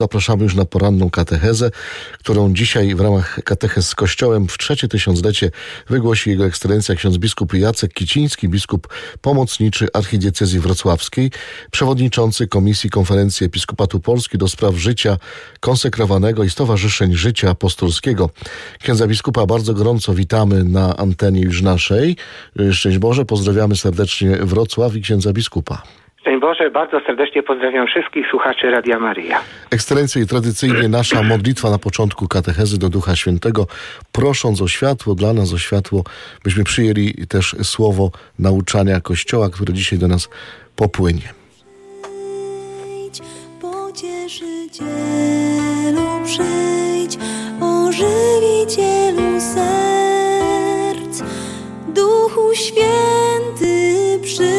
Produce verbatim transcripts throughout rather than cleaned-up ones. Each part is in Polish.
Zapraszamy już na poranną katechezę, którą dzisiaj w ramach katechez z Kościołem w trzecie tysiąclecie wygłosi Jego Ekscelencja ksiądz biskup Jacek Kiciński, biskup pomocniczy archidiecezji wrocławskiej, przewodniczący Komisji Konferencji Episkopatu Polski do spraw życia konsekrowanego i Stowarzyszeń Życia Apostolskiego. Księdza biskupa bardzo gorąco witamy na antenie już naszej. Szczęść Boże, pozdrawiamy serdecznie Wrocław i księdza biskupa. Szczęść Boże, bardzo serdecznie pozdrawiam wszystkich słuchaczy Radia Maryja. Ekscelencjo, i tradycyjnie nasza modlitwa na początku katechezy do Ducha Świętego, prosząc o światło, dla nas o światło, byśmy przyjęli też słowo nauczania Kościoła, które dzisiaj do nas popłynie. Przyjdź, Pocieszycielu, przyjdź, ożywicielu serc, Duchu Święty, przyjdź.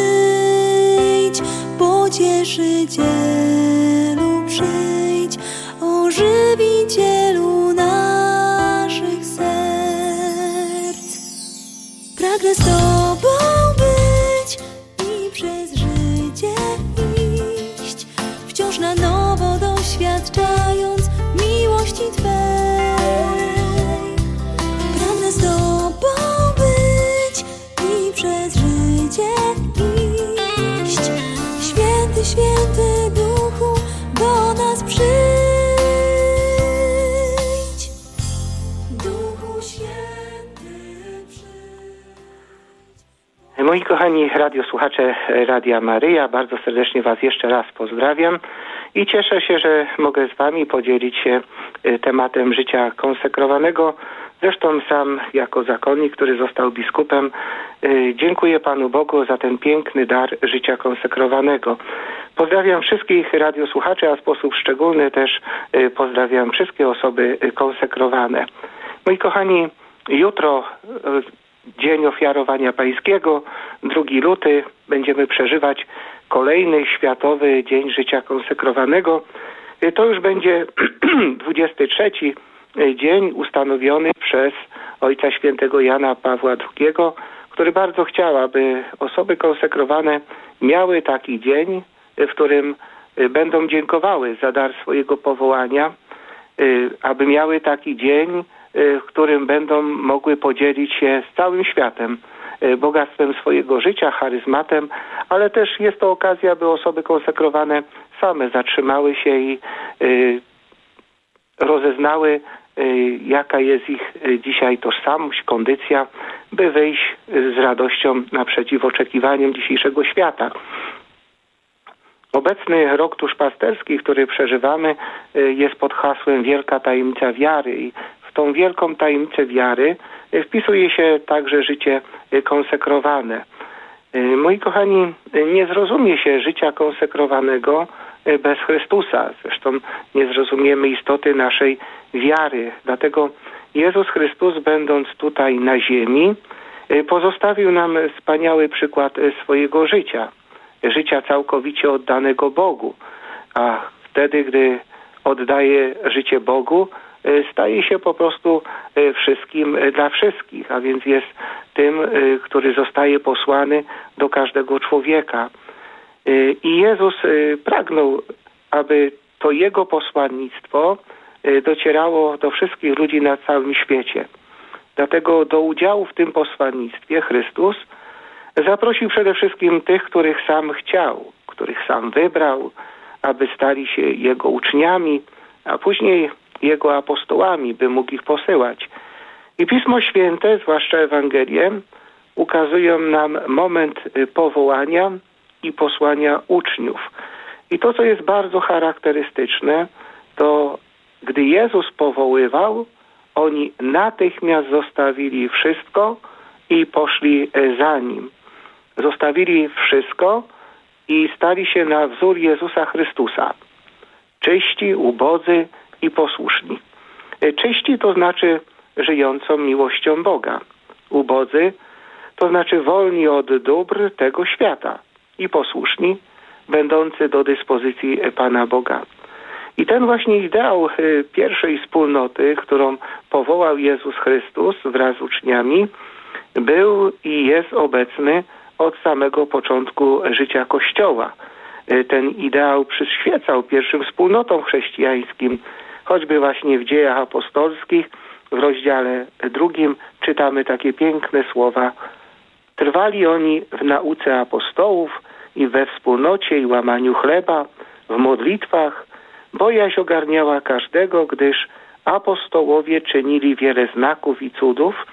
Pocieszycielu, przyjdź, ożywicielu naszych serc. Pragnę z Tobą być i przez życie iść, wciąż na nowo doświadczając miłości Twej. Pragnę z Tobą być i przez życie iść. Święty, święty Duchu, do nas przyjdź. Duchu Święty, przyjdź. Moi kochani radiosłuchacze Radia Maryja, bardzo serdecznie Was jeszcze raz pozdrawiam i cieszę się, że mogę z Wami podzielić się tematem życia konsekrowanego. Zresztą sam jako zakonnik, który został biskupem, dziękuję Panu Bogu za ten piękny dar życia konsekrowanego. Pozdrawiam wszystkich radiosłuchaczy, a w sposób szczególny też pozdrawiam wszystkie osoby konsekrowane. Moi kochani, jutro Dzień Ofiarowania Pańskiego, drugi luty, będziemy przeżywać kolejny Światowy Dzień Życia Konsekrowanego. To już będzie dwudziesty trzeci dzień ustanowiony przez Ojca Świętego Jana Pawła drugiego, który bardzo chciał, aby osoby konsekrowane miały taki dzień, w którym będą dziękowały za dar swojego powołania, aby miały taki dzień, w którym będą mogły podzielić się z całym światem bogactwem swojego życia, charyzmatem, ale też jest to okazja, by osoby konsekrowane same zatrzymały się i rozeznały, jaka jest ich dzisiaj tożsamość, kondycja, by wyjść z radością naprzeciw oczekiwaniom dzisiejszego świata. Obecny rok duszpasterski, który przeżywamy, jest pod hasłem Wielka Tajemnica Wiary i w tą wielką tajemnicę wiary wpisuje się także życie konsekrowane. Moi kochani, nie zrozumie się życia konsekrowanego bez Chrystusa. Zresztą nie zrozumiemy istoty naszej wiary. Dlatego Jezus Chrystus, będąc tutaj na ziemi, pozostawił nam wspaniały przykład swojego życia. Życia całkowicie oddanego Bogu. A wtedy, gdy oddaje życie Bogu, staje się po prostu wszystkim dla wszystkich, a więc jest tym, który zostaje posłany do każdego człowieka. I Jezus pragnął, aby to Jego posłannictwo docierało do wszystkich ludzi na całym świecie. Dlatego do udziału w tym posłannictwie Chrystus zaprosił przede wszystkim tych, których sam chciał, których sam wybrał, aby stali się Jego uczniami, a później Jego apostołami, by mógł ich posyłać. I Pismo Święte, zwłaszcza Ewangelie, ukazują nam moment powołania i posłania uczniów. I to, co jest bardzo charakterystyczne, to gdy Jezus powoływał, oni natychmiast zostawili wszystko i poszli za Nim. Zostawili wszystko i stali się na wzór Jezusa Chrystusa. Czyści, ubodzy i posłuszni. Czyści to znaczy żyjącą miłością Boga. Ubodzy to znaczy wolni od dóbr tego świata. I posłuszni, będący do dyspozycji Pana Boga. I ten właśnie ideał pierwszej wspólnoty, którą powołał Jezus Chrystus wraz z uczniami, był i jest obecny od samego początku życia Kościoła. ten ideał przyświecał pierwszym wspólnotom chrześcijańskim. Choćby właśnie w Dziejach Apostolskich w rozdziale drugim czytamy takie piękne słowa. Trwali oni w nauce apostołów i we wspólnocie i łamaniu chleba, w modlitwach. Bojaźń ogarniała każdego, gdyż apostołowie czynili wiele znaków i cudów.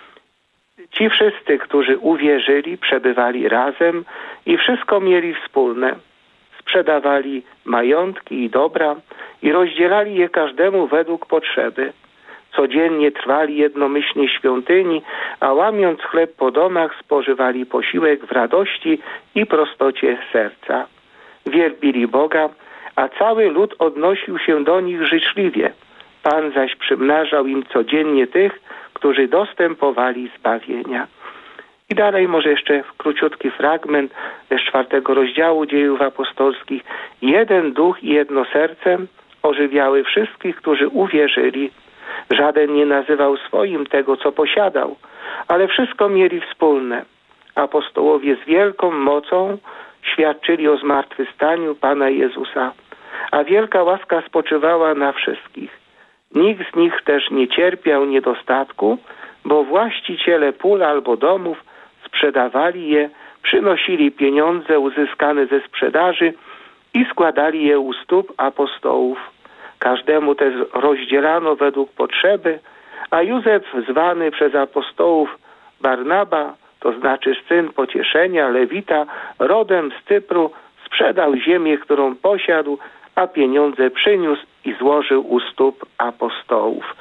Ci wszyscy, którzy uwierzyli, przebywali razem i wszystko mieli wspólne. Sprzedawali majątki i dobra i rozdzielali je każdemu według potrzeby. Codziennie trwali jednomyślnie w świątyni, a łamiąc chleb po domach spożywali posiłek w radości i prostocie serca. Wielbili Boga, a cały lud odnosił się do nich życzliwie. Pan zaś przymnażał im codziennie tych, którzy dostępowali zbawienia. I dalej może jeszcze króciutki fragment z czwartego rozdziału Dziejów Apostolskich. Jeden duch i jedno serce ożywiały wszystkich, którzy uwierzyli. Żaden nie nazywał swoim tego, co posiadał, ale wszystko mieli wspólne. Apostołowie z wielką mocą świadczyli o zmartwychwstaniu Pana Jezusa, a wielka łaska spoczywała na wszystkich. Nikt z nich też nie cierpiał niedostatku, bo właściciele pól albo domów sprzedawali je, przynosili pieniądze uzyskane ze sprzedaży i składali je u stóp apostołów. Każdemu też rozdzielano według potrzeby, a Józef, zwany przez apostołów Barnaba, to znaczy syn pocieszenia, Lewita, rodem z Cypru, sprzedał ziemię, którą posiadł, a pieniądze przyniósł i złożył u stóp apostołów.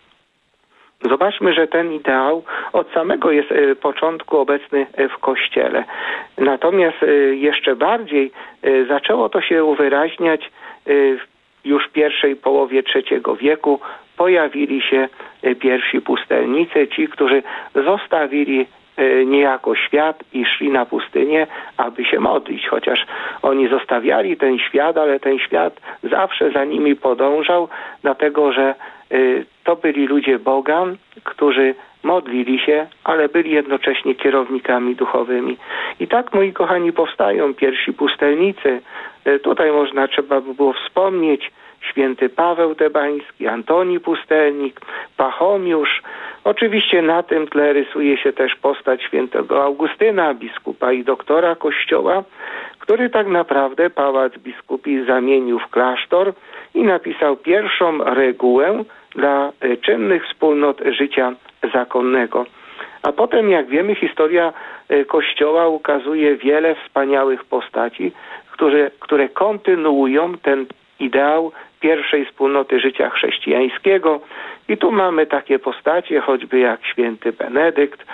Zobaczmy, że ten ideał od samego jest początku obecny w Kościele. Natomiast jeszcze bardziej zaczęło to się uwyraźniać już w pierwszej połowie trzeciego wieku. Pojawili się pierwsi pustelnicy, ci, którzy zostawili niejako świat i szli na pustynię, aby się modlić. Chociaż oni zostawiali ten świat, ale ten świat zawsze za nimi podążał, dlatego że to byli ludzie Boga, którzy modlili się, ale byli jednocześnie kierownikami duchowymi. I tak, moi kochani, powstają pierwsi pustelnicy. Tutaj można, trzeba by było wspomnieć święty Paweł Tebański, Antoni Pustelnik, Pachomiusz. Oczywiście na tym tle rysuje się też postać świętego Augustyna, biskupa i doktora Kościoła, który tak naprawdę pałac biskupi zamienił w klasztor i napisał pierwszą regułę dla czynnych wspólnot życia zakonnego. A potem, jak wiemy, historia Kościoła ukazuje wiele wspaniałych postaci, które, które kontynuują ten ideał pierwszej wspólnoty życia chrześcijańskiego. I tu mamy takie postacie, choćby jak święty Benedykt,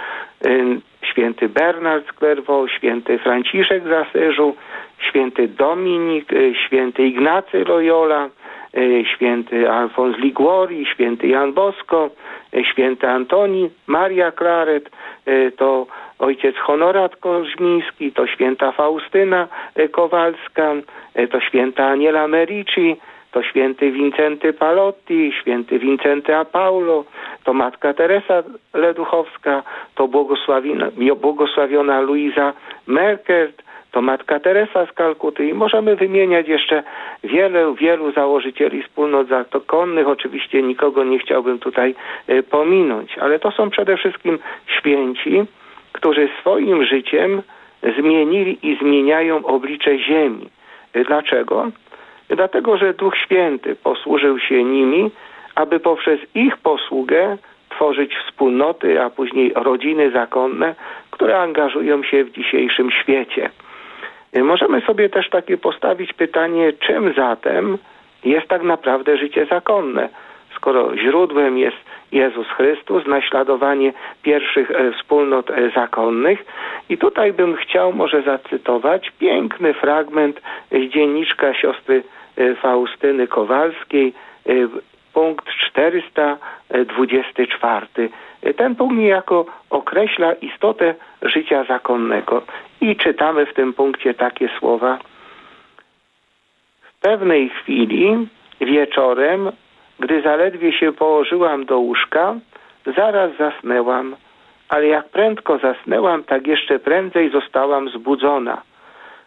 święty Bernard z Clairvaux, święty Franciszek z Asyżu, święty Dominik, święty Ignacy Loyola, święty Alfons Liguori, święty Jan Bosko, święty Antoni Maria Claret, to ojciec Honorat Koźmiński, to święta Faustyna Kowalska, to święta Aniela Merici, to święty Wincenty Palotti, święty Wincenty a Paulo, to matka Teresa Leduchowska, to błogosławiona, błogosławiona Luiza Merkert, to matka Teresa z Kalkuty i możemy wymieniać jeszcze wiele, wielu założycieli wspólnot zakonnych. Oczywiście nikogo nie chciałbym tutaj pominąć, ale to są przede wszystkim święci, którzy swoim życiem zmienili i zmieniają oblicze ziemi. Dlaczego? Dlatego, że Duch Święty posłużył się nimi, aby poprzez ich posługę tworzyć wspólnoty, a później rodziny zakonne, które angażują się w dzisiejszym świecie. Możemy sobie też takie postawić pytanie, czym zatem jest tak naprawdę życie zakonne, skoro źródłem jest Jezus Chrystus, naśladowanie pierwszych wspólnot zakonnych. I tutaj bym chciał może zacytować piękny fragment z dzienniczka siostry Faustyny Kowalskiej, punkt czterysta dwudziesty czwarty. Ten punkt niejako określa istotę życia zakonnego. I czytamy w tym punkcie takie słowa. W pewnej chwili wieczorem, gdy zaledwie się położyłam do łóżka, zaraz zasnęłam, ale jak prędko zasnęłam, tak jeszcze prędzej zostałam zbudzona.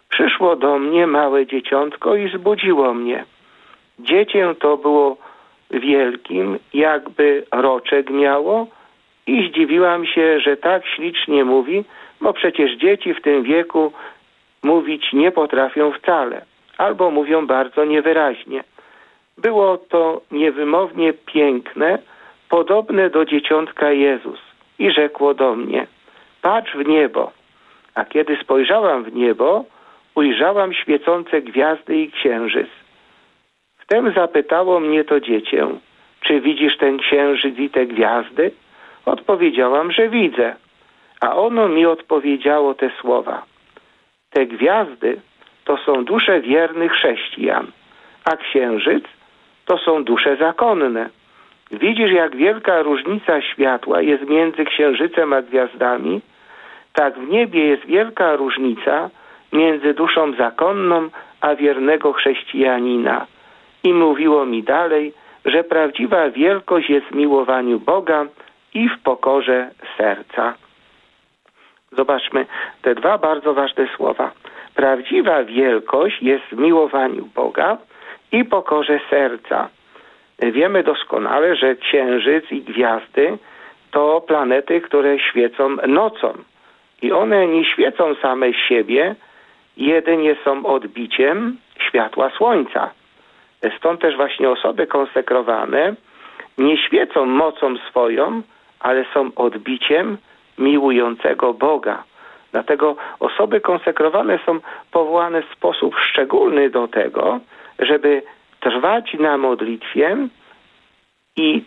Przyszło do mnie małe dzieciątko i zbudziło mnie. Dziecię to było wielkim, jakby roczek miało i zdziwiłam się, że tak ślicznie mówi, bo przecież dzieci w tym wieku mówić nie potrafią wcale, albo mówią bardzo niewyraźnie. Było to niewymownie piękne, podobne do dzieciątka Jezus i rzekło do mnie: patrz w niebo. A kiedy spojrzałam w niebo, ujrzałam świecące gwiazdy i księżyc. Wtem zapytało mnie to dziecię: czy widzisz ten księżyc i te gwiazdy? Odpowiedziałam, że widzę. A ono mi odpowiedziało te słowa: te gwiazdy to są dusze wiernych chrześcijan, a księżyc to są dusze zakonne. Widzisz, jak wielka różnica światła jest między księżycem a gwiazdami? Tak w niebie jest wielka różnica między duszą zakonną a wiernego chrześcijanina. I mówiło mi dalej, że prawdziwa wielkość jest w miłowaniu Boga i w pokorze serca. Zobaczmy te dwa bardzo ważne słowa. Prawdziwa wielkość jest w miłowaniu Boga i pokorze serca. Wiemy doskonale, że księżyc i gwiazdy to planety, które świecą nocą. I one nie świecą same z siebie, jedynie są odbiciem światła słońca. Stąd też właśnie osoby konsekrowane nie świecą mocą swoją, ale są odbiciem miłującego Boga. Dlatego osoby konsekrowane są powołane w sposób szczególny do tego, żeby trwać na modlitwie i,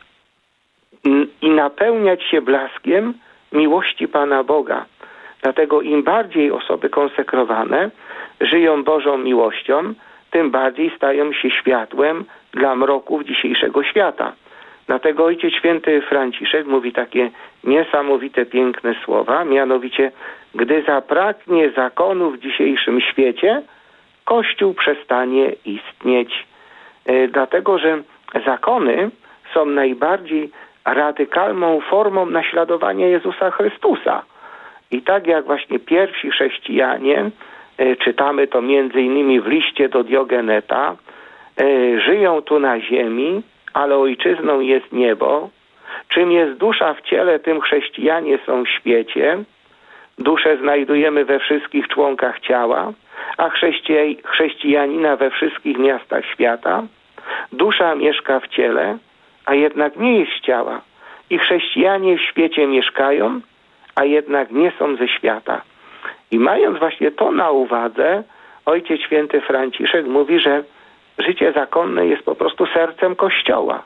i napełniać się blaskiem miłości Pana Boga. Dlatego im bardziej osoby konsekrowane żyją Bożą miłością, tym bardziej stają się światłem dla mroków dzisiejszego świata. Dlatego Ojciec Święty Franciszek mówi takie niesamowite, piękne słowa, mianowicie: gdy zabraknie zakonu w dzisiejszym świecie, Kościół przestanie istnieć. E, dlatego, że zakony są najbardziej radykalną formą naśladowania Jezusa Chrystusa. I tak jak właśnie pierwsi chrześcijanie, e, czytamy to między innymi w liście do Diogeneta, e, żyją tu na ziemi, ale ojczyzną jest niebo. Czym jest dusza w ciele, tym chrześcijanie są w świecie. Duszę znajdujemy we wszystkich członkach ciała, a chrześcijaj, chrześcijanina we wszystkich miastach świata. Dusza mieszka w ciele, a jednak nie jest z ciała. I chrześcijanie w świecie mieszkają, a jednak nie są ze świata. I mając właśnie to na uwadze, Ojciec Święty Franciszek mówi, że życie zakonne jest po prostu sercem Kościoła.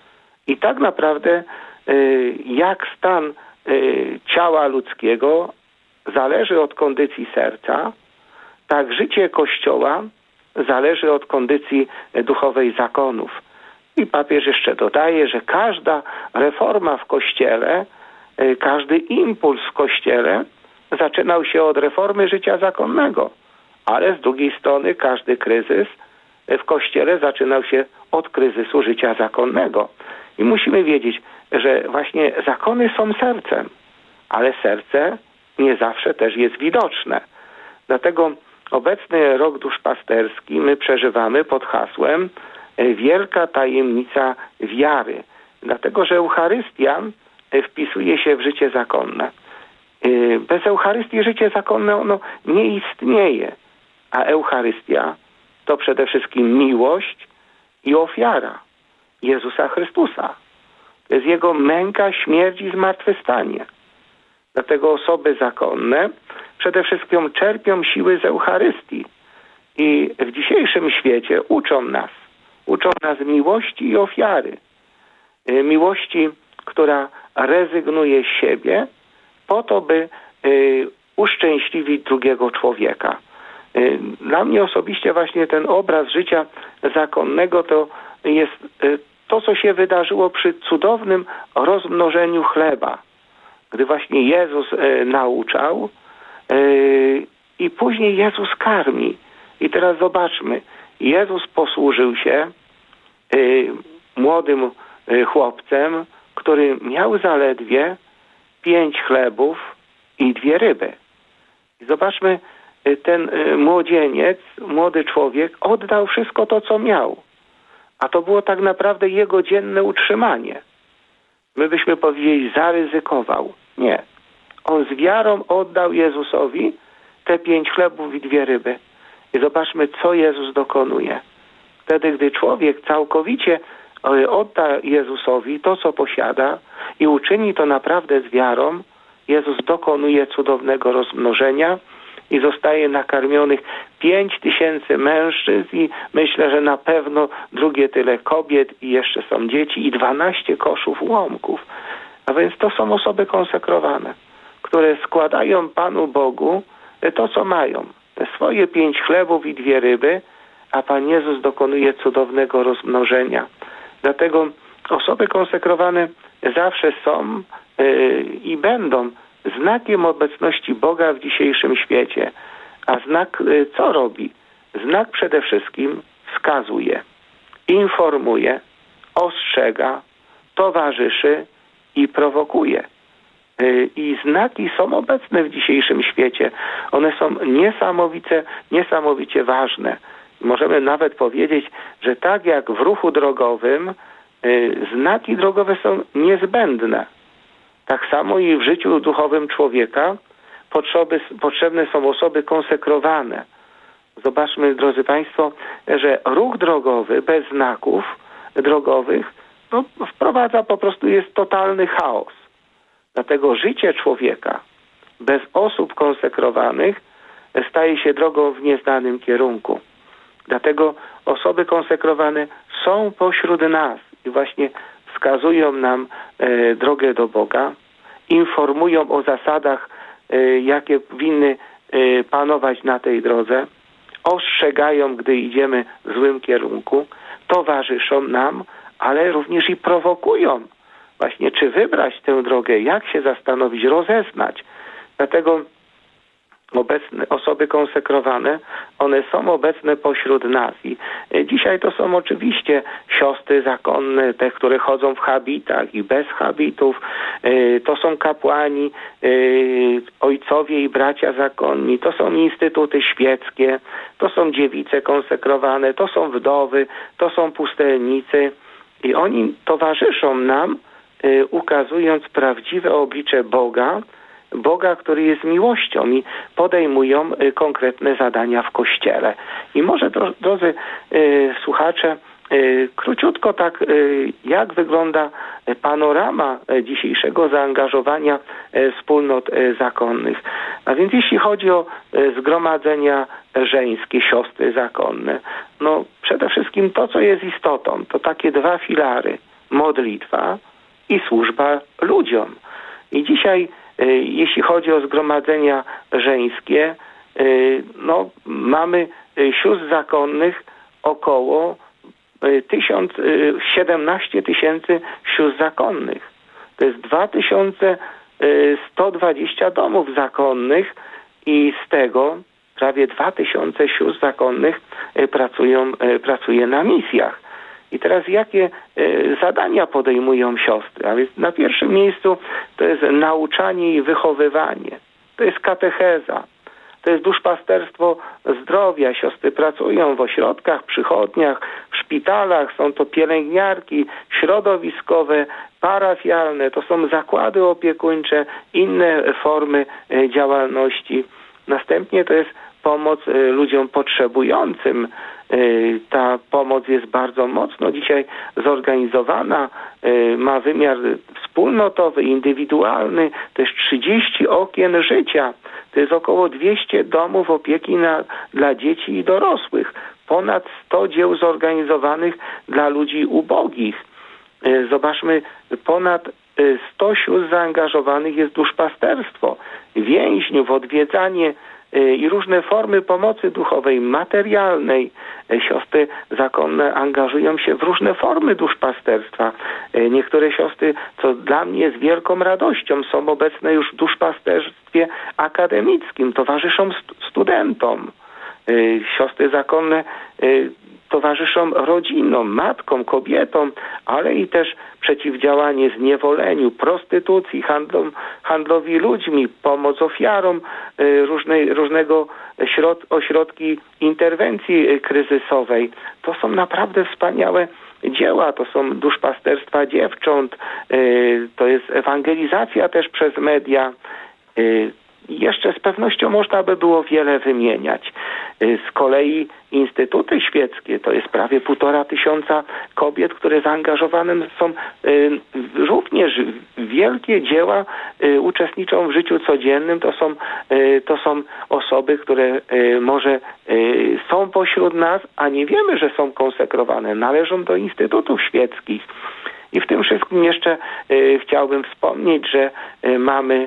I tak naprawdę y, jak stan y, ciała ludzkiego zależy od kondycji serca, tak życie Kościoła zależy od kondycji duchowej zakonów. I papież jeszcze dodaje, że każda reforma w Kościele, y, każdy impuls w Kościele zaczynał się od reformy życia zakonnego. Ale z drugiej strony każdy kryzys w Kościele zaczynał się od kryzysu życia zakonnego. I musimy wiedzieć, że właśnie zakony są sercem, ale serce nie zawsze też jest widoczne. Dlatego obecny rok duszpasterski my przeżywamy pod hasłem Wielka tajemnica wiary. Dlatego, że Eucharystia wpisuje się w życie zakonne. Bez Eucharystii życie zakonne ono nie istnieje, a Eucharystia to przede wszystkim miłość i ofiara Jezusa Chrystusa. To jest Jego męka, śmierć i zmartwychwstanie. Dlatego osoby zakonne przede wszystkim czerpią siły z Eucharystii. I w dzisiejszym świecie uczą nas, uczą nas miłości i ofiary. Miłości, która rezygnuje z siebie po to, by y, uszczęśliwić drugiego człowieka. Y, dla mnie osobiście właśnie ten obraz życia zakonnego to jest y, to, co się wydarzyło przy cudownym rozmnożeniu chleba, gdy właśnie Jezus y, nauczał y, i później Jezus karmi. I teraz zobaczmy, Jezus posłużył się y, młodym y, chłopcem, który miał zaledwie pięć chlebów i dwie ryby. I zobaczmy, ten młodzieniec, młody człowiek oddał wszystko to, co miał. A to było tak naprawdę jego dzienne utrzymanie. My byśmy powiedzieli, zaryzykował. Nie. On z wiarą oddał Jezusowi te pięć chlebów i dwie ryby. I zobaczmy, co Jezus dokonuje. Wtedy, gdy człowiek całkowicie odda Jezusowi to, co posiada i uczyni to naprawdę z wiarą, Jezus dokonuje cudownego rozmnożenia i zostaje nakarmionych pięć tysięcy mężczyzn i myślę, że na pewno drugie tyle kobiet i jeszcze są dzieci i dwanaście koszów ułomków. A więc to są osoby konsekrowane, które składają Panu Bogu to, co mają. Te swoje pięć chlebów i dwie ryby, a Pan Jezus dokonuje cudownego rozmnożenia. Dlatego osoby konsekrowane zawsze są yy, i będą znakiem obecności Boga w dzisiejszym świecie. A znak yy, co robi? Znak przede wszystkim wskazuje, informuje, ostrzega, towarzyszy i prowokuje. Yy, I znaki są obecne w dzisiejszym świecie. One są niesamowicie, niesamowicie ważne. Możemy nawet powiedzieć, że tak jak w ruchu drogowym yy, znaki drogowe są niezbędne. Tak samo i w życiu duchowym człowieka potrzeby, potrzebne są osoby konsekrowane. Zobaczmy, drodzy Państwo, że ruch drogowy bez znaków drogowych no, wprowadza po prostu, jest totalny chaos. Dlatego życie człowieka bez osób konsekrowanych staje się drogą w nieznanym kierunku. Dlatego osoby konsekrowane są pośród nas i właśnie wskazują nam e, drogę do Boga, informują o zasadach, e, jakie winny e, panować na tej drodze, ostrzegają, gdy idziemy w złym kierunku, towarzyszą nam, ale również i prowokują. Właśnie, czy wybrać tę drogę, jak się zastanowić, rozeznać. Dlatego obecne osoby konsekrowane, one są obecne pośród nas. I dzisiaj to są oczywiście siostry zakonne, te, które chodzą w habitach i bez habitów. To są kapłani, ojcowie i bracia zakonni. To są instytuty świeckie, to są dziewice konsekrowane, to są wdowy, to są pustelnicy. I oni towarzyszą nam, ukazując prawdziwe oblicze Boga, Boga, który jest miłością i podejmują konkretne zadania w Kościele. I może, drodzy y, słuchacze, y, króciutko tak, y, jak wygląda panorama dzisiejszego zaangażowania y, wspólnot y, zakonnych. A więc jeśli chodzi o y, zgromadzenia żeńskie, siostry zakonne, no przede wszystkim to, co jest istotą, to takie dwa filary, modlitwa i służba ludziom. I dzisiaj jeśli chodzi o zgromadzenia żeńskie, no, mamy sióstr zakonnych około siedemnaście tysięcy sióstr zakonnych. To jest dwa tysiące sto dwadzieścia domów zakonnych i z tego prawie dwa tysiące sióstr zakonnych pracują, pracuje na misjach. I teraz jakie y, zadania podejmują siostry? A więc na pierwszym miejscu to jest nauczanie i wychowywanie. To jest katecheza. To jest duszpasterstwo zdrowia. Siostry pracują w ośrodkach, przychodniach, w szpitalach. Są to pielęgniarki środowiskowe, parafialne. To są zakłady opiekuńcze, inne formy y, działalności. Następnie to jest pomoc y, ludziom potrzebującym. Ta pomoc jest bardzo mocno dzisiaj zorganizowana, ma wymiar wspólnotowy, indywidualny, to jest trzydzieści okien życia, to jest około dwieście domów opieki na, dla dzieci i dorosłych, ponad sto dzieł zorganizowanych dla ludzi ubogich. Zobaczmy, ponad sto sióstr zaangażowanych jest duszpasterstwo, więźniów, odwiedzanie i różne formy pomocy duchowej, materialnej. Siostry zakonne angażują się w różne formy duszpasterstwa. Niektóre siostry, co dla mnie jest wielką radością, są obecne już w duszpasterstwie akademickim, towarzyszą st- studentom. Siostry zakonne towarzyszą rodzinom, matkom, kobietom, ale i też przeciwdziałanie zniewoleniu, prostytucji, handlom, handlowi ludźmi, pomoc ofiarom, różnej, różnego środ, ośrodki interwencji kryzysowej. To są naprawdę wspaniałe dzieła, to są duszpasterstwa dziewcząt, to jest ewangelizacja też przez media. Jeszcze z pewnością można by było wiele wymieniać. Z kolei instytuty świeckie, to jest prawie półtora tysiąca kobiet, które zaangażowane są również wielkie dzieła, uczestniczą w życiu codziennym. To są, to są osoby, które może są pośród nas, a nie wiemy, że są konsekrowane. Należą do instytutów świeckich. I w tym wszystkim jeszcze chciałbym wspomnieć, że mamy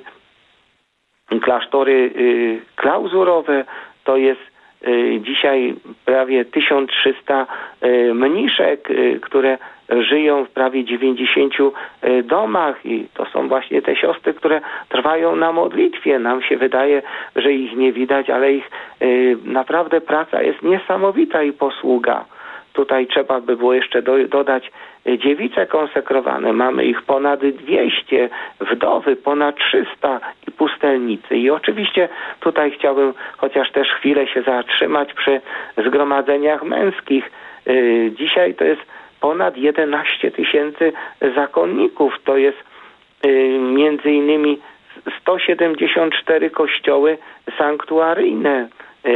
klasztory y, klauzurowe, to jest y, dzisiaj prawie tysiąc trzysta y, mniszek, y, które żyją w prawie dziewięćdziesięciu y, domach i to są właśnie te siostry, które trwają na modlitwie. Nam się wydaje, że ich nie widać, ale ich y, naprawdę praca jest niesamowita i posługa. Tutaj trzeba by było jeszcze do, dodać dziewice konsekrowane. Mamy ich ponad dwieście, wdowy ponad trzysta i pustelnicy. I oczywiście tutaj chciałbym chociaż też chwilę się zatrzymać przy zgromadzeniach męskich. Dzisiaj to jest ponad jedenaście tysięcy zakonników. To jest między innymi sto siedemdziesiąt cztery kościoły sanktuaryjne.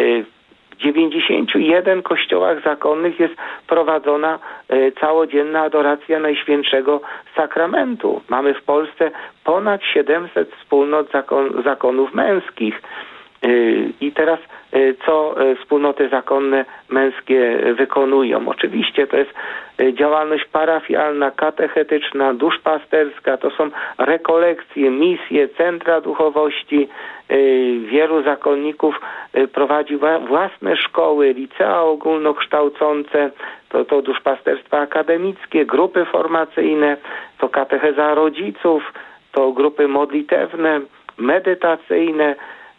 W dziewięćdziesięciu jeden kościołach zakonnych jest prowadzona e, całodzienna adoracja Najświętszego Sakramentu. Mamy w Polsce ponad siedemset wspólnot zakon, zakonów męskich. E, I teraz e, co e, wspólnoty zakonne męskie wykonują? Oczywiście to jest e, działalność parafialna, katechetyczna, duszpasterska, to są rekolekcje, misje, centra duchowości. Wielu zakonników prowadzi własne szkoły, licea ogólnokształcące, to, to duszpasterstwa akademickie, grupy formacyjne, to katecheza rodziców, to grupy modlitewne, medytacyjne,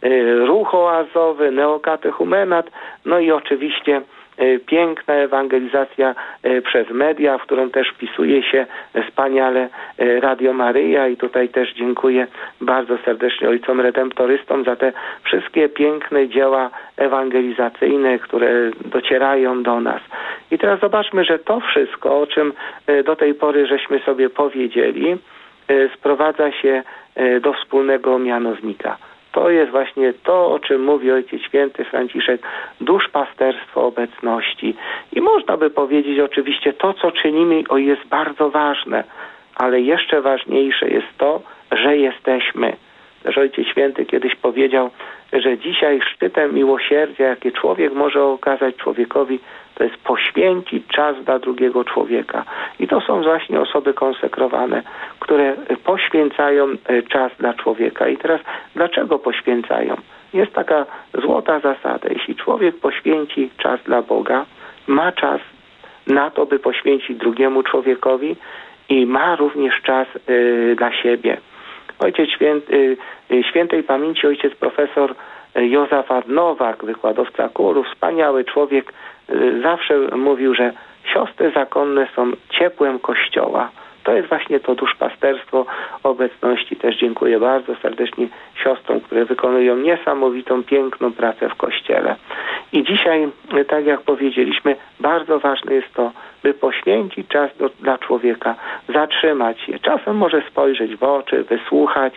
ruch oazowy, neokatechumenat, no i oczywiście piękna ewangelizacja przez media, w którą też wpisuje się wspaniale Radio Maryja i tutaj też dziękuję bardzo serdecznie ojcom redemptorystom za te wszystkie piękne dzieła ewangelizacyjne, które docierają do nas. I teraz zobaczmy, że to wszystko, o czym do tej pory żeśmy sobie powiedzieli, sprowadza się do wspólnego mianownika. To jest właśnie to, o czym mówi Ojciec Święty Franciszek, duszpasterstwo obecności. I można by powiedzieć oczywiście to, co czynimy, o, jest bardzo ważne, ale jeszcze ważniejsze jest to, że jesteśmy. Też Ojciec Święty kiedyś powiedział, że dzisiaj szczytem miłosierdzia, jakie człowiek może okazać człowiekowi, to jest poświęcić czas dla drugiego człowieka. I to są właśnie osoby konsekrowane, które poświęcają czas dla człowieka. I teraz dlaczego poświęcają? Jest taka złota zasada. Jeśli człowiek poświęci czas dla Boga, ma czas na to, by poświęcić drugiemu człowiekowi i ma również czas y, dla siebie. Ojciec Święty, y, świętej pamięci ojciec profesor Józef Nowak, wykładowca chóru, wspaniały człowiek, zawsze mówił, że siostry zakonne są ciepłem Kościoła. To jest właśnie to duszpasterstwo obecności. Też dziękuję bardzo serdecznie siostrom, które wykonują niesamowitą, piękną pracę w Kościele. I dzisiaj, tak jak powiedzieliśmy, bardzo ważne jest to, by poświęcić czas do, dla człowieka, zatrzymać się. Czasem może spojrzeć w oczy, wysłuchać.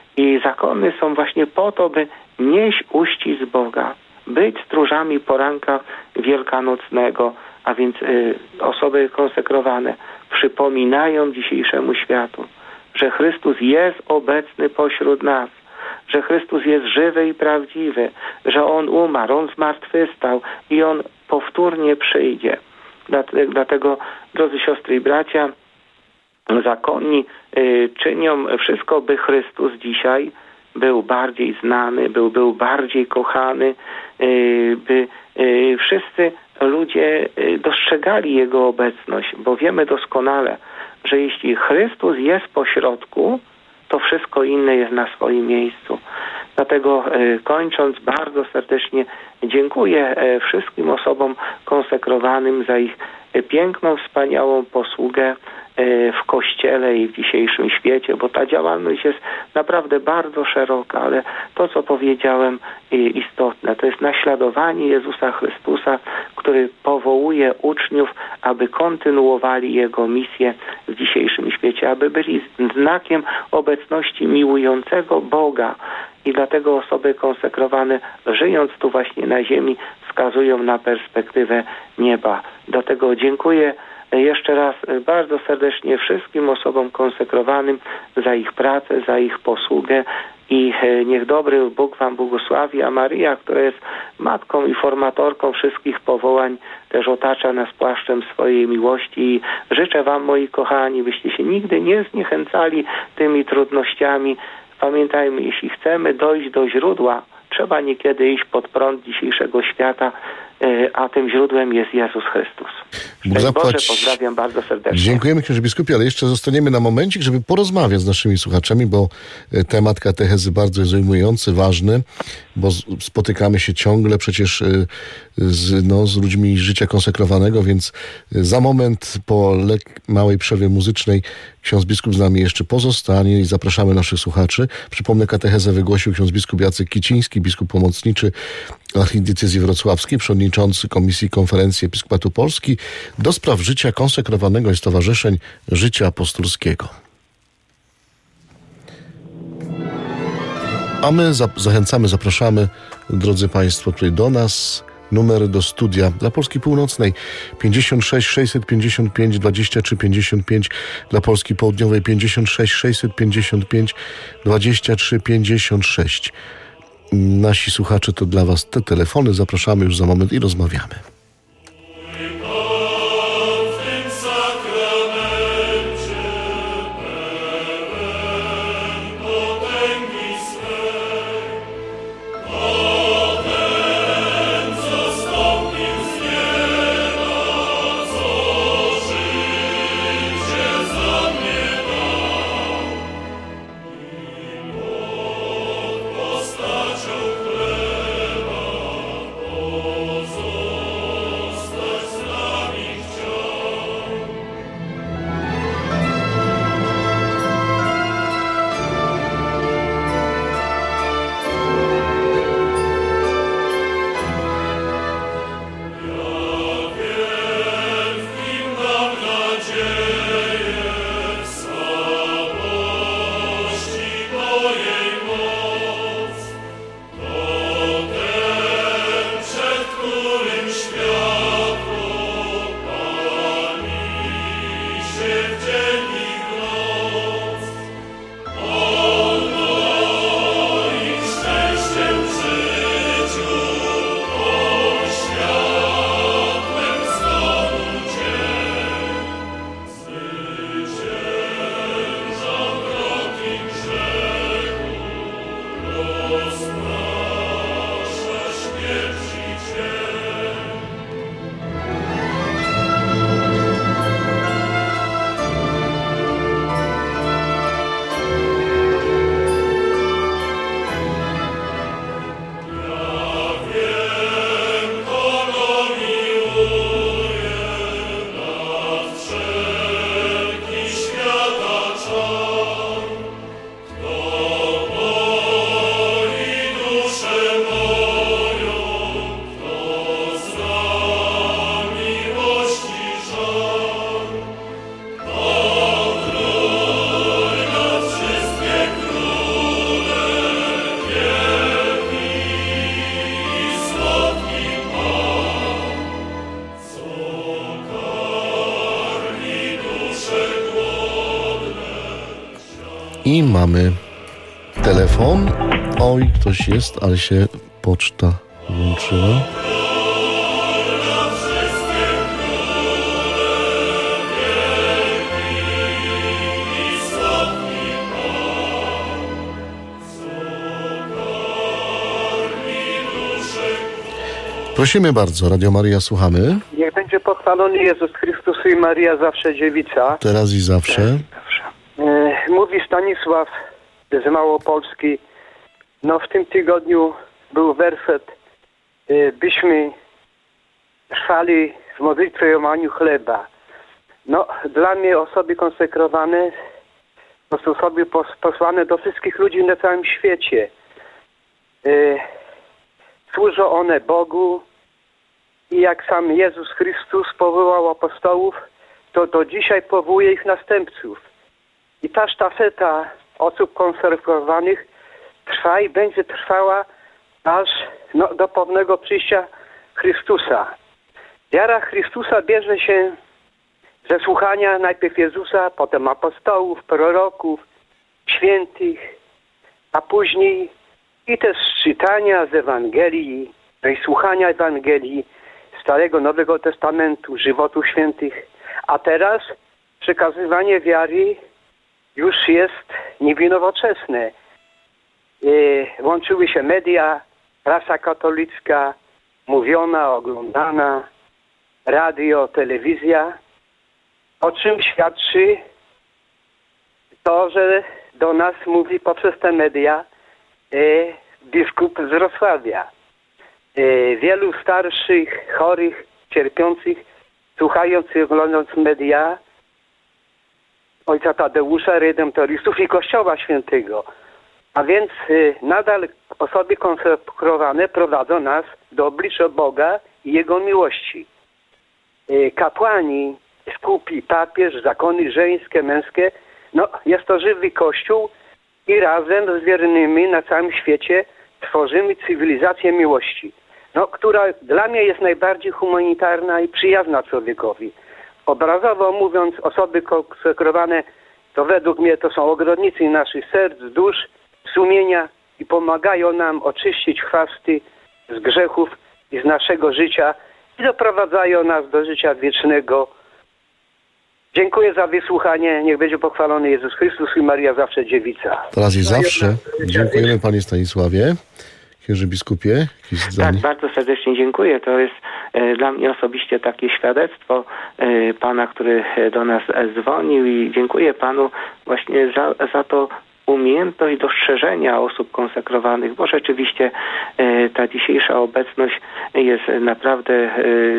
I zakony są właśnie po to, by nieść uścisk Boga, być stróżami poranka wielkanocnego, a więc y, osoby konsekrowane przypominają dzisiejszemu światu, że Chrystus jest obecny pośród nas, że Chrystus jest żywy i prawdziwy, że On umarł, On zmartwychwstał i On powtórnie przyjdzie. Dlatego, dlatego drodzy siostry i bracia, zakonni y, czynią wszystko, by Chrystus dzisiaj był bardziej znany, był, był bardziej kochany, y, by y, wszyscy ludzie y, dostrzegali Jego obecność, bo wiemy doskonale, że jeśli Chrystus jest pośrodku, to wszystko inne jest na swoim miejscu. Dlatego kończąc, bardzo serdecznie dziękuję wszystkim osobom konsekrowanym za ich piękną, wspaniałą posługę w Kościele i w dzisiejszym świecie, bo ta działalność jest naprawdę bardzo szeroka, ale to, co powiedziałem, istotne, to jest naśladowanie Jezusa Chrystusa, który powołuje uczniów, aby kontynuowali Jego misję w dzisiejszym świecie, aby byli znakiem obecności miłującego Boga. I dlatego osoby konsekrowane, żyjąc tu właśnie na ziemi, wskazują na perspektywę nieba. Dlatego dziękuję jeszcze raz bardzo serdecznie wszystkim osobom konsekrowanym za ich pracę, za ich posługę i niech dobry Bóg wam błogosławi, a Maryja, która jest matką i formatorką wszystkich powołań, też otacza nas płaszczem swojej miłości i życzę wam, moi kochani, byście się nigdy nie zniechęcali tymi trudnościami. Pamiętajmy, jeśli chcemy dojść do źródła, trzeba niekiedy iść pod prąd dzisiejszego świata, a tym źródłem jest Jezus Chrystus. Szczęść Boże, pozdrawiam bardzo serdecznie. Dziękujemy, księże biskupie, ale jeszcze zostaniemy na momencik, żeby porozmawiać z naszymi słuchaczami, bo temat katechezy bardzo jest zajmujący, ważny, bo spotykamy się ciągle przecież z, no, z ludźmi życia konsekrowanego, więc za moment po lek- małej przerwie muzycznej ksiądz biskup z nami jeszcze pozostanie i zapraszamy naszych słuchaczy. Przypomnę, katechezę wygłosił ksiądz biskup Jacek Kiciński, biskup pomocniczy archidiecezji wrocławskiej, przewodniczący Komisji Konferencji Episkopatu Polski do spraw życia konsekrowanego i stowarzyszeń życia apostolskiego. A my za- zachęcamy, zapraszamy, drodzy Państwo, tutaj do nas. Numer do studia dla Polski Północnej pięćdziesiąt sześć sześćset pięćdziesiąt pięć dwadzieścia trzy pięćdziesiąt pięć, dla Polski Południowej pięćdziesiąt sześć sześćset pięćdziesiąt pięć dwadzieścia trzy pięćdziesiąt sześć. Nasi słuchacze, to dla Was te telefony. Zapraszamy już za moment i rozmawiamy. I mamy telefon. Oj, ktoś jest, ale się poczta włączyła. Prosimy bardzo, Radio Maryja, słuchamy. Niech będzie pochwalony Jezus Chrystus i Maria zawsze dziewica. Teraz i zawsze. Mówi Stanisław z Małopolski. No w tym tygodniu był werset, y, byśmy trwali w modlitwie o łamaniu chleba. No dla mnie osoby konsekrowane to są osoby pos- posłane do wszystkich ludzi na całym świecie. Y, służą one Bogu i jak sam Jezus Chrystus powołał apostołów, to do dzisiaj powołuje ich następców. I ta sztafeta osób konsekrowanych trwa i będzie trwała aż no, do pewnego przyjścia Chrystusa. Wiara Chrystusa bierze się ze słuchania najpierw Jezusa, potem apostołów, proroków, świętych, a później i też z czytania z Ewangelii, no i słuchania Ewangelii Starego, Nowego Testamentu, żywotów świętych. A teraz przekazywanie wiary już jest niewinowoczesne. Łączyły się media, prasa katolicka, mówiona, oglądana, radio, telewizja, o czym świadczy to, że do nas mówi poprzez te media e, biskup z Wrocławia. E, wielu starszych, chorych, cierpiących, słuchając i oglądając media ojca Tadeusza, redemptoristów i Kościoła Świętego. A więc y, nadal osoby konsekrowane prowadzą nas do oblicza Boga i Jego miłości. Y, kapłani, biskupi, papież, zakony żeńskie, męskie, no jest to żywy Kościół i razem z wiernymi na całym świecie tworzymy cywilizację miłości, no, która dla mnie jest najbardziej humanitarna i przyjazna człowiekowi. Obrazowo mówiąc, osoby konsekrowane to według mnie to są ogrodnicy naszych serc, dusz, sumienia i pomagają nam oczyścić chwasty z grzechów i z naszego życia i doprowadzają nas do życia wiecznego. Dziękuję za wysłuchanie. Niech będzie pochwalony Jezus Chrystus i Maria zawsze dziewica. Teraz i zawsze. Dziękujemy panie Stanisławie. Księże biskupie, jakieś zdanie? Tak, bardzo serdecznie dziękuję. To jest e, dla mnie osobiście takie świadectwo e, pana, który do nas dzwonił i dziękuję panu właśnie za, za to umiejętność dostrzeżenia osób konsekrowanych, bo rzeczywiście e, ta dzisiejsza obecność jest naprawdę e,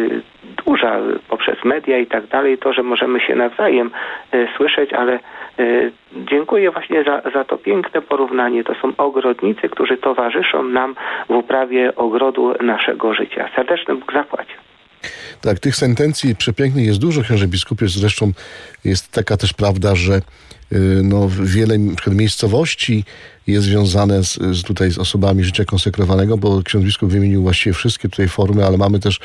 duża poprzez media i tak dalej, to, że możemy się nawzajem e, słyszeć, ale e, dziękuję właśnie za, za to piękne porównanie. To są ogrodnicy, którzy towarzyszą nam w uprawie ogrodu naszego życia. Serdeczny Bóg zapłać. Tak, tych sentencji przepięknych jest dużo, księże biskupie. Zresztą jest taka też prawda, że no, wiele na przykład miejscowości jest związane z, z tutaj z osobami życia konsekrowanego, bo ksiądz biskup wymienił właściwie wszystkie tutaj formy, ale mamy też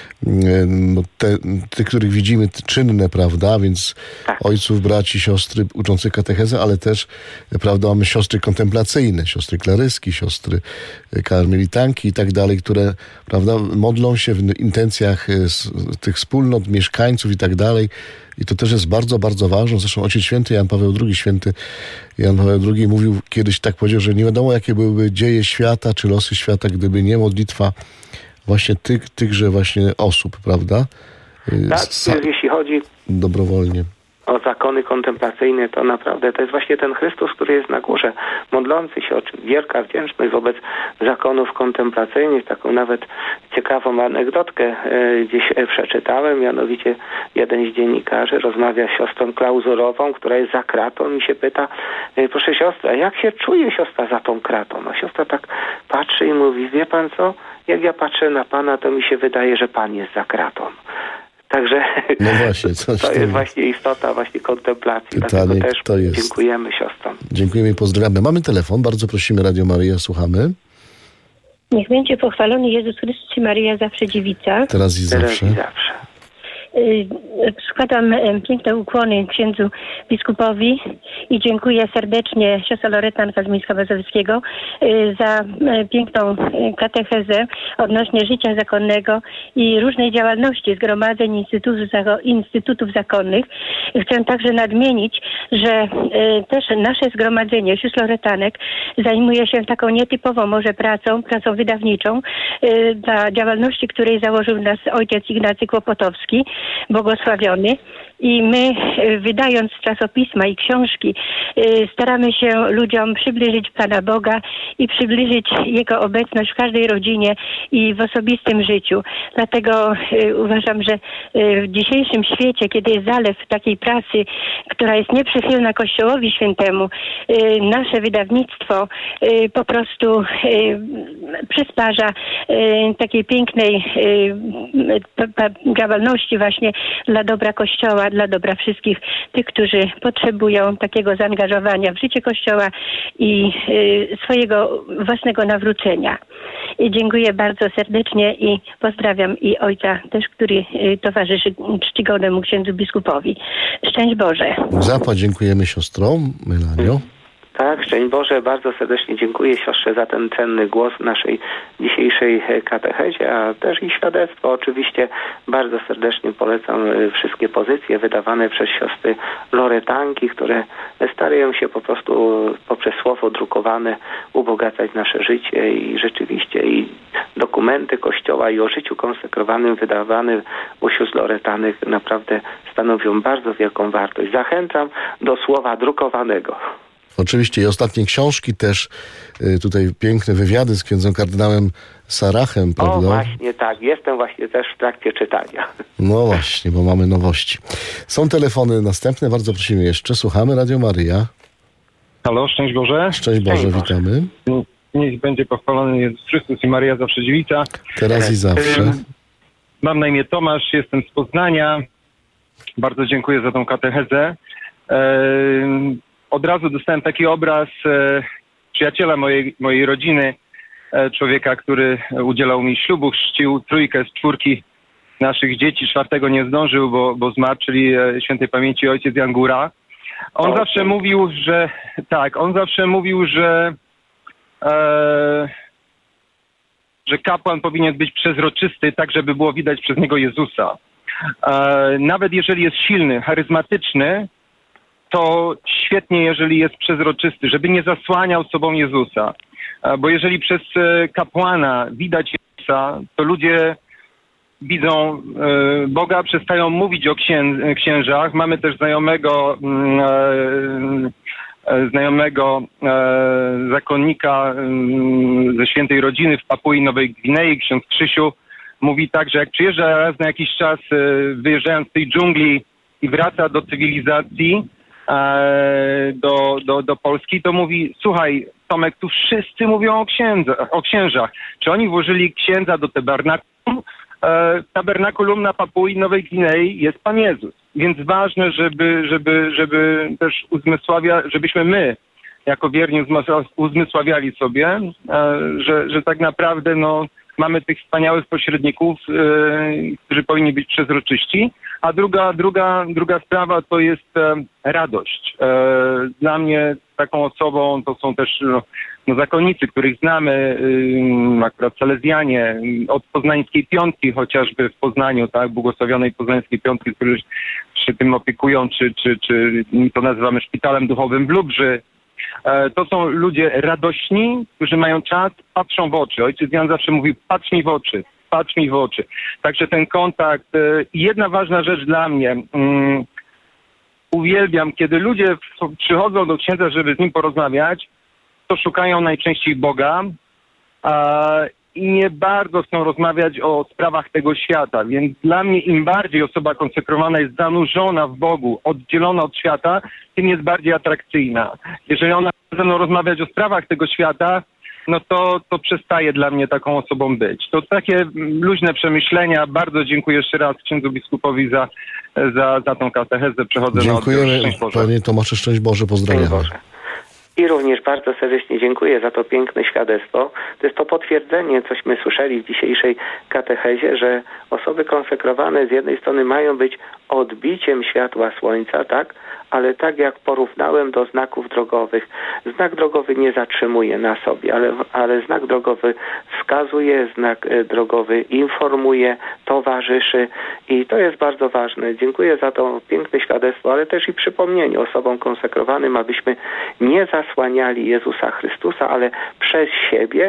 no, te, te, których widzimy czynne, prawda, więc tak. Ojców, braci, siostry uczących katechezę, ale też, prawda, mamy siostry kontemplacyjne, siostry klaryski, siostry karmelitanki i tak dalej, które, prawda, modlą się w intencjach tych wspólnot, mieszkańców i tak dalej. I to też jest bardzo, bardzo ważne. Zresztą Ojciec Święty Jan Paweł drugi, święty Jan Paweł drugi mówił kiedyś, tak powiedział, że nie wiadomo, jakie byłyby dzieje świata, czy losy świata, gdyby nie modlitwa właśnie tych, tychże właśnie osób, prawda? Tak, Sa- jeśli chodzi dobrowolnie o zakony kontemplacyjne, to naprawdę to jest właśnie ten Chrystus, który jest na górze, modlący się, o czym wielka wdzięczność wobec zakonów kontemplacyjnych. Taką nawet ciekawą anegdotkę e, gdzieś przeczytałem, mianowicie jeden z dziennikarzy rozmawia z siostrą klauzurową, która jest za kratą i się pyta, e, proszę siostra, jak się czuje siostra za tą kratą? No siostra tak patrzy i mówi, wie pan co, jak ja patrzę na pana, to mi się wydaje, że pan jest za kratą. Także no właśnie, coś to jest właśnie istota właśnie kontemplacji. Pytanie, Dlatego też kto jest? Dziękujemy siostrom. Dziękujemy i pozdrawiamy. Mamy telefon, bardzo prosimy, Radio Maryja, słuchamy. Niech będzie pochwalony Jezus Chrystus i Maryja zawsze dziewica. Teraz i zawsze. Teraz i zawsze. Składam piękne ukłony księdzu biskupowi i dziękuję serdecznie siostrze Loretę Kazmińska-Bazowieckiego za piękną katechezę odnośnie życia zakonnego i różnej działalności zgromadzeń instytutów, instytutów zakonnych. Chcę także nadmienić, że też nasze zgromadzenie sióstr Loretanek zajmuje się taką nietypową może pracą, pracą wydawniczą dla działalności, której założył nas ojciec Ignacy Kłopotowski. błogosławiony. I my, wydając czasopisma i książki, staramy się ludziom przybliżyć Pana Boga i przybliżyć Jego obecność w każdej rodzinie i w osobistym życiu. Dlatego uważam, że w dzisiejszym świecie, kiedy jest zalew takiej pracy, która jest nieprzychylna Kościołowi Świętemu, nasze wydawnictwo po prostu przysparza takiej pięknej działalności właśnie dla dobra Kościoła, dla dobra wszystkich tych, którzy potrzebują takiego zaangażowania w życie Kościoła i y, swojego własnego nawrócenia. I dziękuję bardzo serdecznie i pozdrawiam i ojca też, który y, towarzyszy czcigodnemu księdzu biskupowi. Szczęść Boże. Zapłać dziękujemy siostro Melanio. Tak, szczęść Boże, bardzo serdecznie dziękuję siostrze za ten cenny głos w naszej dzisiejszej katechezie, a też i świadectwo. Oczywiście bardzo serdecznie polecam wszystkie pozycje wydawane przez siostry Loretanki, które starają się po prostu poprzez słowo drukowane ubogacać nasze życie i rzeczywiście i dokumenty Kościoła i o życiu konsekrowanym wydawane u sióstr Loretanych naprawdę stanowią bardzo wielką wartość. Zachęcam do słowa drukowanego. Oczywiście i ostatnie książki też, tutaj piękne wywiady z księdzem kardynałem Sarachem, prawda? O właśnie, tak. Jestem właśnie też w trakcie czytania. No właśnie, bo mamy nowości. Są telefony następne, bardzo prosimy jeszcze. Słuchamy, Radio Maryja. Halo, szczęść Boże. Szczęść Boże, Szczęść Boże. witamy. Niech będzie pochwalony Jezus Chrystus i Maryja zawsze dziewica. Teraz i zawsze. Mam na imię Tomasz, jestem z Poznania. Bardzo dziękuję za tą katechezę. Od razu dostałem taki obraz e, przyjaciela mojej, mojej rodziny, e, człowieka, który udzielał mi ślubu, chrzcił trójkę z czwórki naszych dzieci. Czwartego nie zdążył, bo, bo zmarł, czyli e, świętej pamięci ojciec Jan Góra. On o, zawsze mówił, że tak, on zawsze mówił, że e, że kapłan powinien być przezroczysty, tak żeby było widać przez niego Jezusa. E, nawet jeżeli jest silny, charyzmatyczny, to świetnie, jeżeli jest przezroczysty, żeby nie zasłaniał sobą Jezusa. Bo jeżeli przez kapłana widać Jezusa, to ludzie widzą Boga, przestają mówić o księ- księżach. Mamy też znajomego, znajomego zakonnika ze świętej rodziny w Papui Nowej Gwinei, ksiądz Krzysiu. Mówi tak, że jak przyjeżdża raz na jakiś czas, wyjeżdżając z tej dżungli i wraca do cywilizacji, Do, do, do Polski, to mówi, słuchaj, Tomek, tu wszyscy mówią o, księdza, o księżach. Czy oni włożyli księdza do tabernakulum? E, tabernakulum na Papui Nowej Gwinei jest Pan Jezus. Więc ważne, żeby, żeby, żeby też uzmysławia, żebyśmy my, jako wierni uzmysławiali sobie, e, że, że tak naprawdę no, mamy tych wspaniałych pośredników, e, którzy powinni być przezroczyści. A druga, druga, druga sprawa to jest e, radość. E, dla mnie taką osobą to są też no, no, zakonnicy, których znamy, y, akurat salezjanie, od Poznańskiej Piątki chociażby w Poznaniu, tak, błogosławionej Poznańskiej Piątki, którzy się tym opiekują, czy, czy, czy to nazywamy szpitalem duchowym w Lubrzy. E, to są ludzie radośni, którzy mają czas, patrzą w oczy. Ojciec Jan zawsze mówił, patrz mi w oczy. Patrz mi w oczy. Także ten kontakt. I jedna ważna rzecz dla mnie. Um, uwielbiam, kiedy ludzie w, przychodzą do księdza, żeby z nim porozmawiać, to szukają najczęściej Boga a, i nie bardzo chcą rozmawiać o sprawach tego świata. Więc dla mnie im bardziej osoba konsekrowana jest zanurzona w Bogu, oddzielona od świata, tym jest bardziej atrakcyjna. Jeżeli ona chce ze mną rozmawiać o sprawach tego świata, no to, to przestaje dla mnie taką osobą być. To takie luźne przemyślenia. Bardzo dziękuję jeszcze raz księdzu biskupowi za, za, za tą katechezę. Przechodzę Dziękujemy, na odbiór. Szczęść Boże. Panie Tomasze, szczęść Boże, pozdrawiam. Szczęść Boże. I również bardzo serdecznie dziękuję za to piękne świadectwo. To jest to potwierdzenie, cośmy słyszeli w dzisiejszej katechezie, że osoby konsekrowane z jednej strony mają być odbiciem światła słońca, tak? Ale tak jak porównałem do znaków drogowych, znak drogowy nie zatrzymuje na sobie, ale, ale znak drogowy wskazuje, znak drogowy informuje, towarzyszy i to jest bardzo ważne. Dziękuję za to piękne świadectwo, ale też i przypomnienie osobom konsekrowanym, abyśmy nie zasłaniali Jezusa Chrystusa, ale przez siebie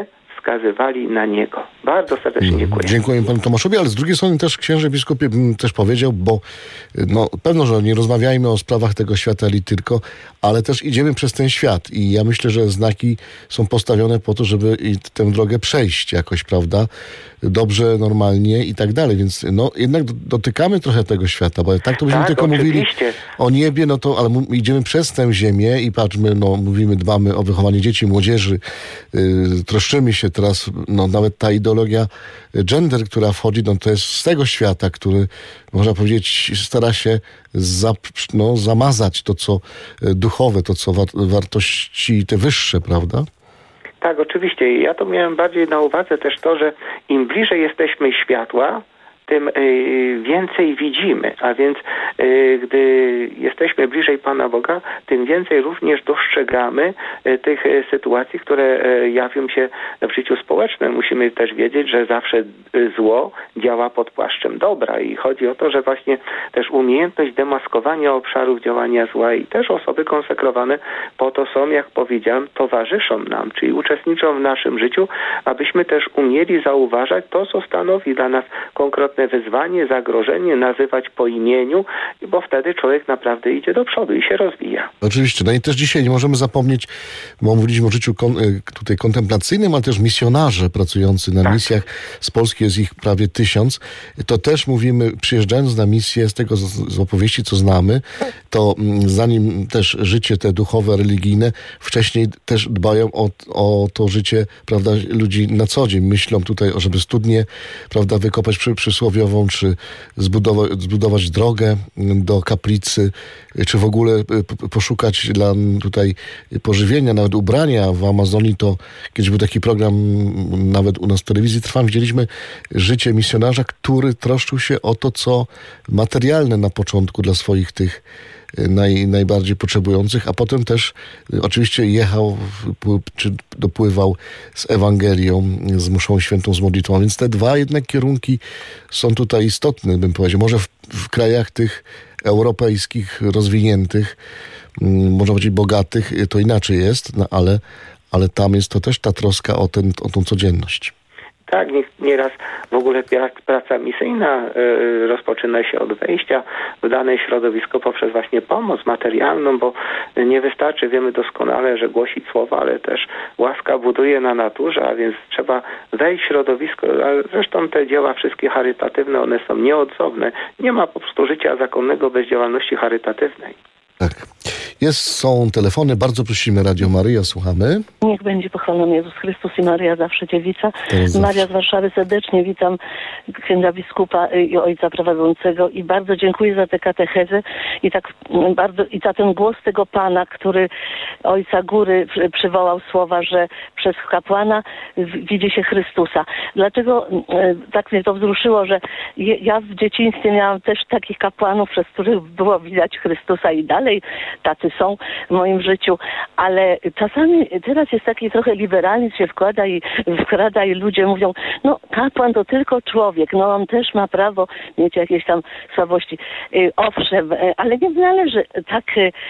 wskazywali na Niego. Bardzo serdecznie dziękuję. Dziękuję panu Tomaszowi, ale z drugiej strony też księże biskupie bym też powiedział, bo no pewno, że nie rozmawiajmy o sprawach tego świata li tylko, ale też idziemy przez ten świat i ja myślę, że znaki są postawione po to, żeby i tę drogę przejść jakoś, prawda? Dobrze, normalnie i tak dalej, więc no jednak dotykamy trochę tego świata, bo tak to byśmy Tak, tylko oczywiście. mówili o niebie, no to, ale idziemy przez tę ziemię i patrzmy, no mówimy, dbamy o wychowanie dzieci, młodzieży, yy, troszczymy się teraz, no nawet ta ideologia gender, która wchodzi, no to jest z tego świata, który, można powiedzieć, stara się za, no, zamazać to, co duchowe, to, co war, wartości te wyższe, prawda? Tak, oczywiście. Ja to miałem bardziej na uwadze też to, że im bliżej jesteśmy światła, tym y, więcej widzimy, a więc y, gdy jesteśmy bliżej Pana Boga, tym więcej również dostrzegamy y, tych y, sytuacji, które y, jawią się w życiu społecznym. Musimy też wiedzieć, że zawsze y, zło działa pod płaszczem dobra i chodzi o to, że właśnie też umiejętność demaskowania obszarów działania zła i też osoby konsekrowane po to są, jak powiedziałem, towarzyszą nam, czyli uczestniczą w naszym życiu, abyśmy też umieli zauważać to, co stanowi dla nas konkretne wyzwanie, zagrożenie, nazywać po imieniu, bo wtedy człowiek naprawdę idzie do przodu i się rozwija. Oczywiście. No i też dzisiaj nie możemy zapomnieć, bo mówiliśmy o życiu kon, tutaj kontemplacyjnym, ale też misjonarze pracujący na tak. misjach. Z Polski jest ich prawie tysiąc. To też mówimy, przyjeżdżając na misję, z tego z, z opowieści, co znamy, to zanim też życie te duchowe, religijne, wcześniej też dbają o, o to życie, prawda, ludzi na co dzień. Myślą tutaj, żeby studnie, prawda, wykopać przy, przysłowiową, czy zbudować, zbudować drogę do kaplicy, czy w ogóle poszukać dla tutaj pożywienia, nawet ubrania. W Amazonii to kiedyś był taki program, nawet u nas w telewizji Trwam, widzieliśmy życie misjonarza, który troszczył się o to, co materialne na początku dla swoich tych Naj, najbardziej potrzebujących, a potem też oczywiście jechał czy dopływał z Ewangelią, z mszą świętą, z modlitwą. Więc te dwa jednak kierunki są tutaj istotne, bym powiedział. Może w, w krajach tych europejskich, rozwiniętych, można powiedzieć bogatych, to inaczej jest, no ale, ale tam jest to też ta troska o, ten, o tą codzienność. Tak, nieraz w ogóle praca misyjna y, rozpoczyna się od wejścia w dane środowisko poprzez właśnie pomoc materialną, bo nie wystarczy, wiemy doskonale, że głosić słowa, ale też łaska buduje na naturze, a więc trzeba wejść w środowisko, a zresztą te dzieła wszystkie charytatywne, one są nieodzowne. Nie ma po prostu życia zakonnego bez działalności charytatywnej. Tak. Jest, są telefony. Bardzo prosimy Radio Maryja, słuchamy. Niech będzie pochwalony Jezus Chrystus i Maria zawsze dziewica. Maria z Warszawy, serdecznie witam księdza biskupa i ojca prowadzącego i bardzo dziękuję za tę katechezę i tak bardzo i za ten głos tego Pana, który ojca Góry przywołał słowa, że przez kapłana widzi się Chrystusa. Dlaczego tak mnie to wzruszyło, że ja w dzieciństwie miałam też takich kapłanów, przez których było widać Chrystusa i dalej tacy są w moim życiu, ale czasami teraz jest taki trochę liberalizm się wkłada i wkrada i ludzie mówią, no kapłan to tylko człowiek, no on też ma prawo mieć jakieś tam słabości. Owszem, ale nie należy tak,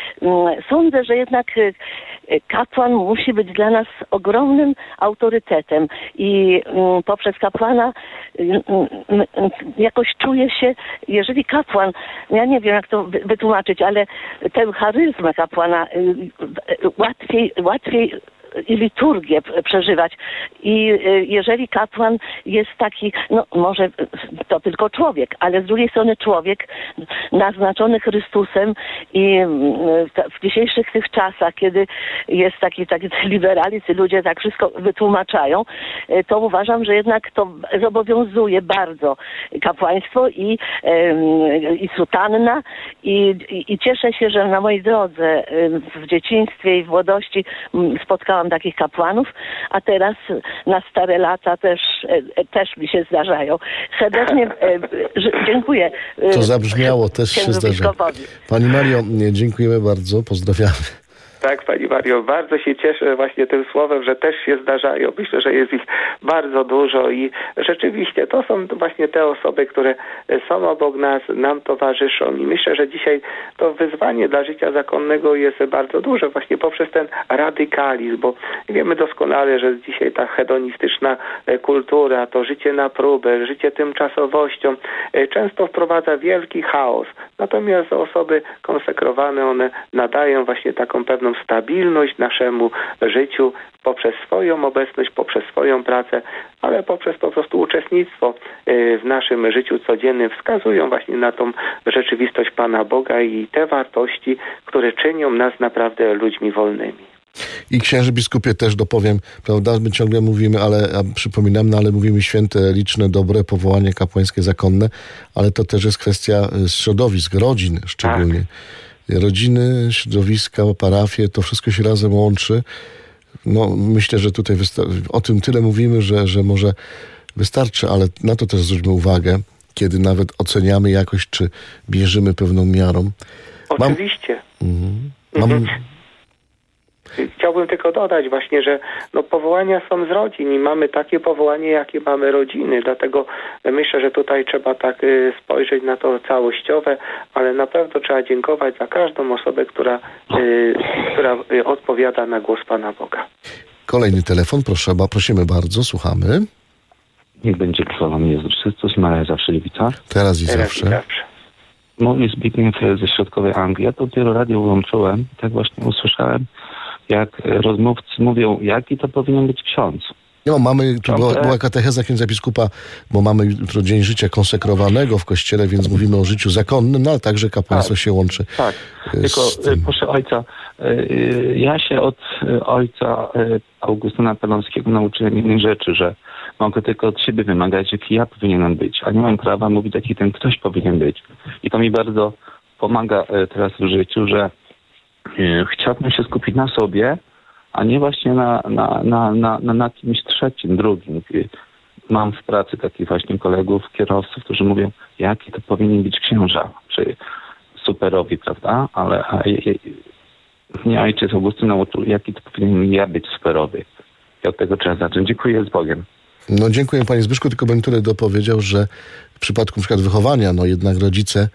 sądzę, że jednak kapłan musi być dla nas ogromnym autorytetem i poprzez kapłana jakoś czuje się, jeżeli kapłan, ja nie wiem jak to wytłumaczyć, ale tę charyzmę kapłana łatwiej, łatwiej i liturgię przeżywać. I jeżeli kapłan jest taki, no może to tylko człowiek, ale z drugiej strony człowiek naznaczony Chrystusem i w dzisiejszych tych czasach, kiedy jest taki, taki liberalizm i ludzie tak wszystko wytłumaczają, to uważam, że jednak to zobowiązuje bardzo kapłaństwo i, i sutanna i, i cieszę się, że na mojej drodze w dzieciństwie i w młodości spotkałam takich kapłanów, a teraz na stare lata też, też mi się zdarzają. Serdecznie dziękuję. To zabrzmiało, też się zdarza. Pani Mario, dziękujemy bardzo, pozdrawiamy. Tak, Pani Mario, bardzo się cieszę właśnie tym słowem, że też się zdarzają. Myślę, że jest ich bardzo dużo i rzeczywiście to są właśnie te osoby, które są obok nas, nam towarzyszą i myślę, że dzisiaj to wyzwanie dla życia zakonnego jest bardzo duże właśnie poprzez ten radykalizm, bo wiemy doskonale, że dzisiaj ta hedonistyczna kultura, to życie na próbę, życie tymczasowością często wprowadza wielki chaos. Natomiast osoby konsekrowane, one nadają właśnie taką pewną stabilność naszemu życiu poprzez swoją obecność, poprzez swoją pracę, ale poprzez po prostu uczestnictwo w naszym życiu codziennym wskazują właśnie na tą rzeczywistość Pana Boga i te wartości, które czynią nas naprawdę ludźmi wolnymi. I księży biskupie też dopowiem, prawda, my ciągle mówimy, ale a przypominam, no ale mówimy święte, liczne, dobre powołanie kapłańskie, zakonne, ale to też jest kwestia środowisk, rodzin szczególnie. Tak. Rodziny, środowiska, parafie, to wszystko się razem łączy. No myślę, że tutaj wysta- o tym tyle mówimy, że, że może wystarczy, ale na to też zwróćmy uwagę, kiedy nawet oceniamy jakość, czy mierzymy pewną miarą. Oczywiście. Mam, mhm. Mam, mhm. Chciałbym tylko dodać właśnie, że no, powołania są z rodzin i mamy takie powołanie, jakie mamy rodziny. Dlatego myślę, że tutaj trzeba tak y, spojrzeć na to całościowe, ale na pewno trzeba dziękować za każdą osobę, która, y, która y, odpowiada na głos Pana Boga. Kolejny telefon, proszę, prosimy bardzo, słuchamy. Niech będzie chwalony Jezus Chrystus, Maria zawsze Lewica. Teraz i Teraz zawsze. I zawsze. Mówi Zbigniew ze środkowej Anglii. Ja to dopiero radio włączyłem i tak właśnie usłyszałem, jak rozmówcy mówią, jaki to powinien być ksiądz. No, mamy, tu była, była katecheza księdza biskupa, bo mamy jutro Dzień Życia konsekrowanego w Kościele, więc mówimy o życiu zakonnym, no ale także kapłaństwo tak, się łączy. Tak, tylko proszę ojca, ja się od ojca Augustyna Peląskiego nauczyłem innej rzeczy, że mogę tylko od siebie wymagać, jaki ja powinienem być, a nie mam prawa mówić, jaki ten ktoś powinien być. I to mi bardzo pomaga teraz w życiu, że chciałbym się skupić na sobie, a nie właśnie na, na, na, na, na, na kimś trzecim, drugim. Mam w pracy takich właśnie kolegów, kierowców, którzy mówią, jaki to powinien być księża, czy superowi, prawda? Ale a, mnie ojciec Augustyn nauczył, jaki to powinien ja być superowy. I od tego trzeba zacząć. Dziękuję, z Bogiem. No dziękuję Panie Zbyszku, tylko bym tyle dopowiedział, że w przypadku na przykład wychowania, no jednak rodzice,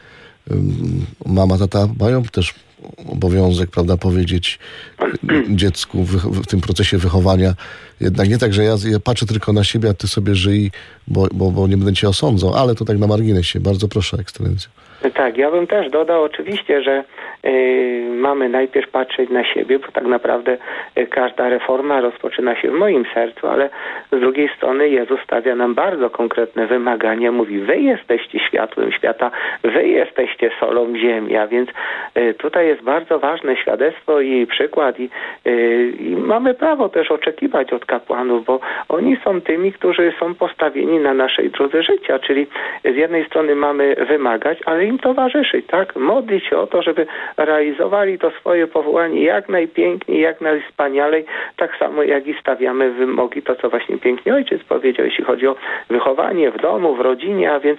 mama, tata mają też obowiązek, prawda, powiedzieć dziecku w, w tym procesie wychowania. Jednak nie tak, że ja, ja patrzę tylko na siebie, a ty sobie żyj, bo, bo, bo nie będę cię osądzał, ale to tak na marginesie. Bardzo proszę, ekscelencjo. Tak, ja bym też dodał oczywiście, że y, mamy najpierw patrzeć na siebie, bo tak naprawdę y, każda reforma rozpoczyna się w moim sercu, ale z drugiej strony Jezus stawia nam bardzo konkretne wymagania. Mówi, wy jesteście światłem świata, wy jesteście solą ziemi, a więc y, tutaj jest bardzo ważne świadectwo i przykład i, y, i mamy prawo też oczekiwać od kapłanów, bo oni są tymi, którzy są postawieni na naszej drodze życia, czyli z jednej strony mamy wymagać, ale im towarzyszyć, tak? Modlić się o to, żeby realizowali to swoje powołanie jak najpiękniej, jak najwspanialej, tak samo jak i stawiamy wymogi, to co właśnie pięknie ojciec powiedział, jeśli chodzi o wychowanie w domu, w rodzinie, a więc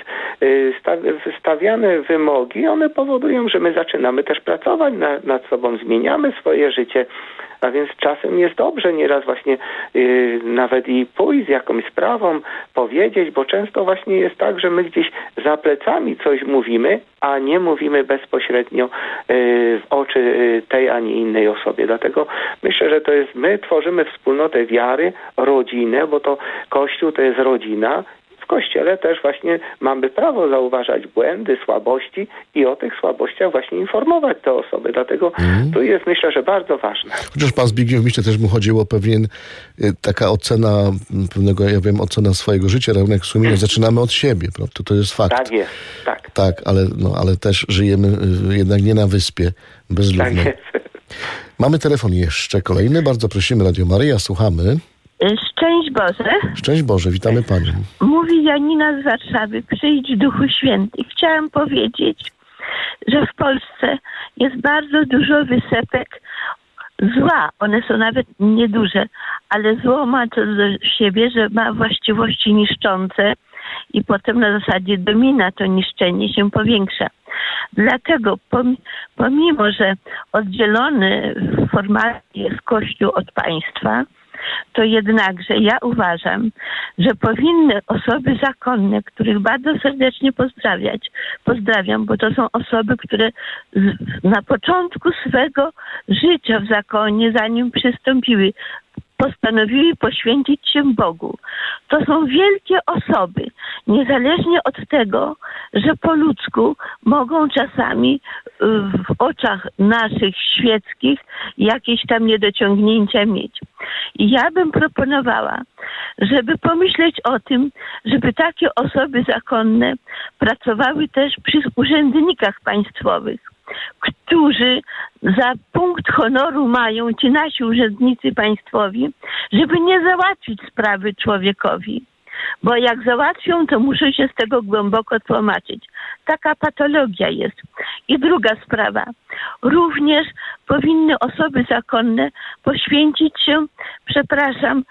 stawiane wymogi, one powodują, że my zaczynamy też pracować nad, nad sobą, zmieniamy swoje życie. A więc czasem jest dobrze nieraz właśnie yy, nawet i pójść z jakąś sprawą, powiedzieć, bo często właśnie jest tak, że my gdzieś za plecami coś mówimy, a nie mówimy bezpośrednio yy, w oczy yy, tej, a nie innej osobie. Dlatego myślę, że to jest, my tworzymy wspólnotę wiary, rodzinę, bo to Kościół to jest rodzina. W Kościele też właśnie mamy prawo zauważać błędy, słabości i o tych słabościach właśnie informować te osoby. Dlatego mm. tu jest, myślę, że bardzo ważne. Chociaż pan Zbigniew, myślę, też mu chodziło o pewien taka ocena, pewnego, ja wiem, ocena swojego życia, rachunek sumienia. Zaczynamy od siebie, prawda? To jest fakt. Tak jest, tak. Tak, ale, no, ale też żyjemy jednak nie na wyspie bezludnej. Tak jest. Mamy telefon jeszcze kolejny. Bardzo prosimy, Radio Maryja, słuchamy. Szczęść Boże. Szczęść Boże, witamy Panią. Mówi Janina z Warszawy. Przyjdź Duchu Święty. Chciałam powiedzieć, że w Polsce jest bardzo dużo wysepek zła. One są nawet nieduże, ale zło ma to do siebie, że ma właściwości niszczące i potem na zasadzie domina to niszczenie się powiększa. Dlatego pomimo, że oddzielony formalnie jest Kościół od państwa, to jednakże ja uważam, że powinny osoby zakonne, których bardzo serdecznie pozdrawiać, pozdrawiam, bo to są osoby, które z, na początku swego życia w zakonie, zanim przystąpiły, postanowiły poświęcić się Bogu. To są wielkie osoby, niezależnie od tego, że po ludzku mogą czasami w oczach naszych świeckich jakieś tam niedociągnięcia mieć. I ja bym proponowała, żeby pomyśleć o tym, żeby takie osoby zakonne pracowały też przy urzędnikach państwowych, którzy za punkt honoru mają ci nasi urzędnicy państwowi, żeby nie załatwić sprawy człowiekowi. Bo jak załatwią, to muszą się z tego głęboko tłumaczyć. Taka patologia jest. I druga sprawa. Również powinny osoby zakonne poświęcić się, przepraszam,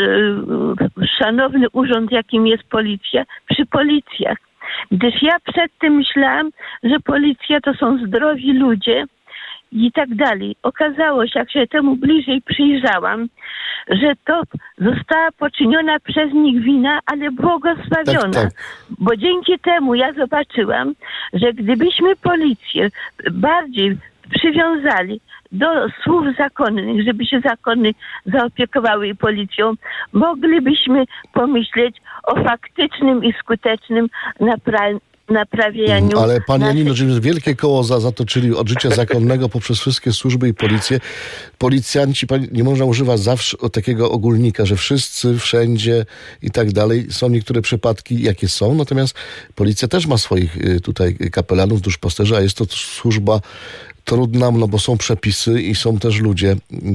yy, szanowny urząd, jakim jest policja, przy policjach. Gdyż ja przedtem myślałam, że policja to są zdrowi ludzie i tak dalej. Okazało się, jak się temu bliżej przyjrzałam, że to została poczyniona przez nich wina, ale błogosławiona. Tak, tak. Bo dzięki temu ja zobaczyłam, że gdybyśmy policję bardziej przywiązali do słów zakonnych, żeby się zakony zaopiekowały policją, moglibyśmy pomyśleć o faktycznym i skutecznym naprawieniu naprawianiu. Ale Pani naszych... Janino, żeśmy wielkie koło za, zatoczyli od życia zakonnego poprzez wszystkie służby i policję. Policjanci, pani, nie można używać zawsze takiego ogólnika, że wszyscy, wszędzie i tak dalej. Są niektóre przypadki, jakie są, natomiast policja też ma swoich tutaj kapelanów, duszpasterzy, a jest to służba trudna, no bo są przepisy i są też ludzie,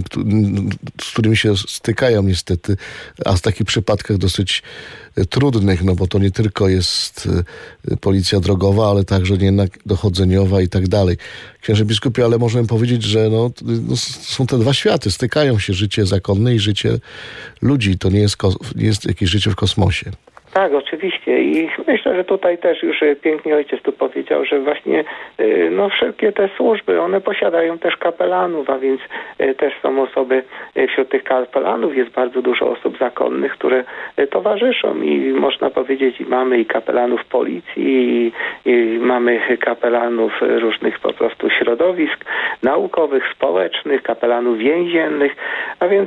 z którymi się stykają niestety, a w takich przypadkach dosyć trudnych, no bo to nie tylko jest policja drogowa, ale także jednak dochodzeniowa i tak dalej. Księże biskupie, ale możemy powiedzieć, że no, no, są te dwa światy, stykają się życie zakonne i życie ludzi. To nie jest, kos- nie jest jakieś życie w kosmosie. Tak, oczywiście i myślę, że tutaj też już pięknie ojciec tu powiedział, że właśnie no wszelkie te służby, one posiadają też kapelanów, a więc też są osoby, wśród tych kapelanów jest bardzo dużo osób zakonnych, które towarzyszą i można powiedzieć, i mamy i kapelanów policji, i, i mamy kapelanów różnych po prostu środowisk naukowych, społecznych, kapelanów więziennych, a więc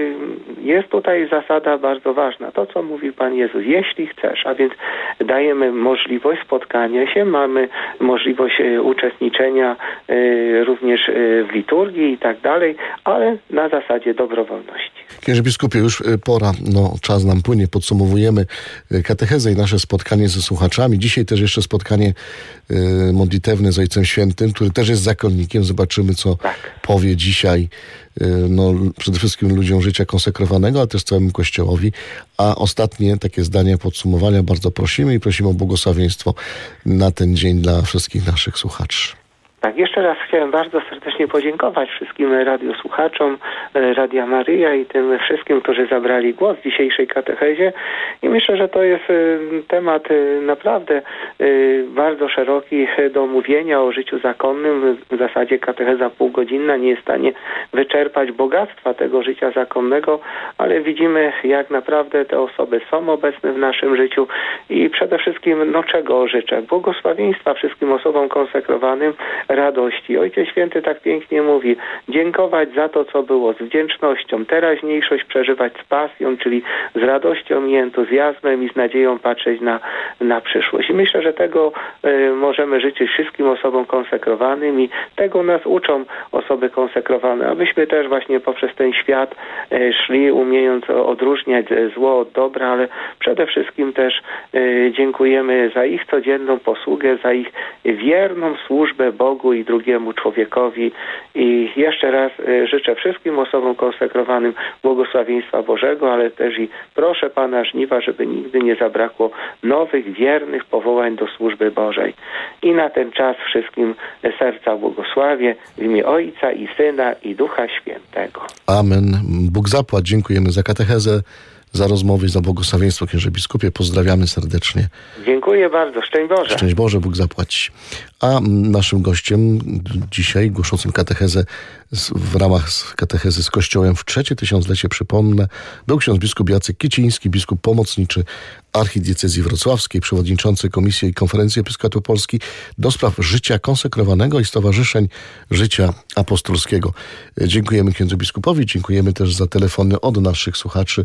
jest tutaj zasada bardzo ważna, to co mówi Pan Jezus, jeśli chcesz, a więc dajemy możliwość spotkania się, mamy możliwość uczestniczenia również w liturgii i tak dalej, ale na zasadzie dobrowolności. Księże biskupie, już pora, no czas nam płynie, podsumowujemy katechezę i nasze spotkanie ze słuchaczami. Dzisiaj też jeszcze spotkanie modlitewne z Ojcem Świętym, który też jest zakonnikiem. Zobaczymy, co tak powie dzisiaj no, przede wszystkim ludziom życia konsekrowanego, ale też całemu Kościołowi. A ostatnie takie zdania podsumowania bardzo prosimy i prosimy o błogosławieństwo na ten dzień dla wszystkich naszych słuchaczy. Tak, jeszcze raz chciałem bardzo serdecznie podziękować wszystkim radiosłuchaczom Radia Maryja i tym wszystkim, którzy zabrali głos w dzisiejszej katechezie i myślę, że to jest temat naprawdę bardzo szeroki do mówienia o życiu zakonnym. W zasadzie katecheza półgodzinna nie jest w stanie wyczerpać bogactwa tego życia zakonnego, ale widzimy, jak naprawdę te osoby są obecne w naszym życiu i przede wszystkim, no czego życzę? Błogosławieństwa wszystkim osobom konsekrowanym, radości. Ojciec Święty tak pięknie mówi, dziękować za to, co było, z wdzięcznością, teraźniejszość przeżywać z pasją, czyli z radością i entuzjazmem i z nadzieją patrzeć na, na przyszłość. I myślę, że tego y, możemy życzyć wszystkim osobom konsekrowanym i tego nas uczą osoby konsekrowane, abyśmy też właśnie poprzez ten świat y, szli, umiejąc odróżniać zło od dobra, ale przede wszystkim też y, dziękujemy za ich codzienną posługę, za ich wierną służbę Bogu i drugiemu człowiekowi i jeszcze raz życzę wszystkim osobom konsekrowanym błogosławieństwa Bożego, ale też i proszę Pana żniwa, żeby nigdy nie zabrakło nowych, wiernych powołań do służby Bożej. I na ten czas wszystkim serca błogosławię w imię Ojca i Syna i Ducha Świętego. Amen. Bóg zapłać. Dziękujemy za katechezę. za rozmowę i za błogosławieństwo, księże biskupie. Pozdrawiamy serdecznie. Dziękuję bardzo. Szczęść Boże. Szczęść Boże, Bóg zapłaci. A naszym gościem dzisiaj, głoszącym katechezę w ramach katechezy z Kościołem w trzecie tysiąclecie, przypomnę, był ksiądz biskup Jacek Kiciński, biskup pomocniczy archidiecezji wrocławskiej, przewodniczący Komisji i Konferencji Episkopatu Polski do spraw życia konsekrowanego i Stowarzyszeń Życia Apostolskiego. Dziękujemy księdzu biskupowi, dziękujemy też za telefony od naszych słuchaczy